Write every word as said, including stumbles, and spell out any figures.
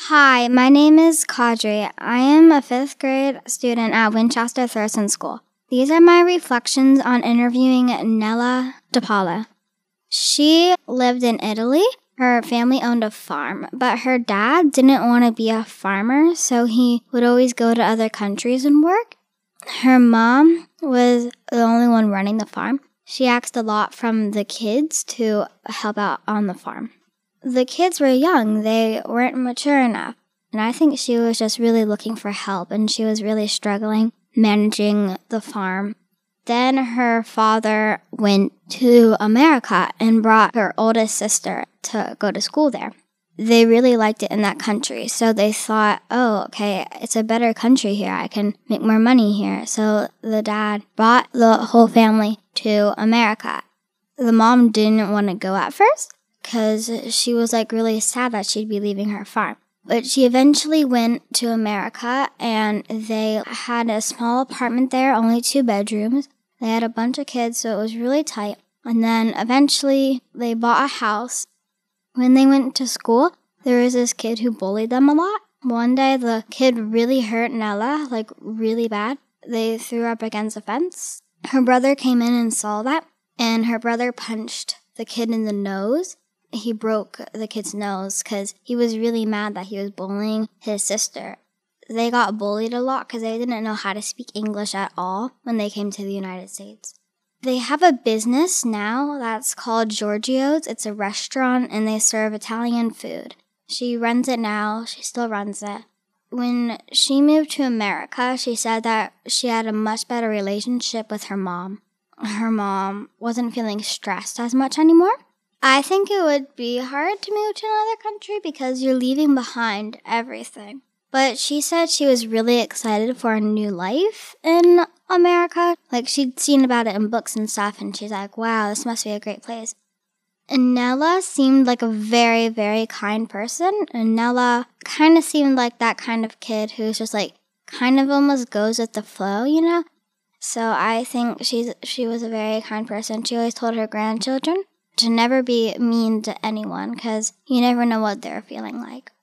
Hi, my name is Kadri. I am a fifth grade student at Winchester Thurston School. These are my reflections on interviewing Nella DePaula. She lived in Italy. Her family owned a farm, but her dad didn't want to be a farmer, so he would always go to other countries and work. Her mom was the only one running the farm. She asked a lot from the kids to help out on the farm. The kids were young, they weren't mature enough, and I think she was just really looking for help, and she was really struggling managing the farm. Then her father went to America and brought her oldest sister to go to school there. They really liked it in that country, so they thought, oh, okay, it's a better country here. I can make more money here. So the dad brought the whole family to America. The mom didn't want to go at first because she was like really sad that she'd be leaving her farm. But she eventually went to America, and they had a small apartment there, only two bedrooms. They had a bunch of kids, so it was really tight. And then eventually they bought a house. When they went to school, there was this kid who bullied them a lot. One day, the kid really hurt Nella, like really bad. They threw her up against a fence. Her brother came in and saw that, and her brother punched the kid in the nose. He broke the kid's nose because he was really mad that he was bullying his sister. They got bullied a lot because they didn't know how to speak English at all when they came to the United States. They have a business now that's called Giorgio's. It's a restaurant, and they serve Italian food. She runs it now. She still runs it. When she moved to America, she said that she had a much better relationship with her mom. Her mom wasn't feeling stressed as much anymore. I think it would be hard to move to another country because you're leaving behind everything. But she said she was really excited for a new life in America. Like, she'd seen about it in books and stuff, and she's like, wow, this must be a great place. And Nella seemed like a very, very kind person. And Nella kind of seemed like that kind of kid who's just like, kind of almost goes with the flow, you know? So I think she's she was a very kind person. She always told her grandchildren to never be mean to anyone because you never know what they're feeling like.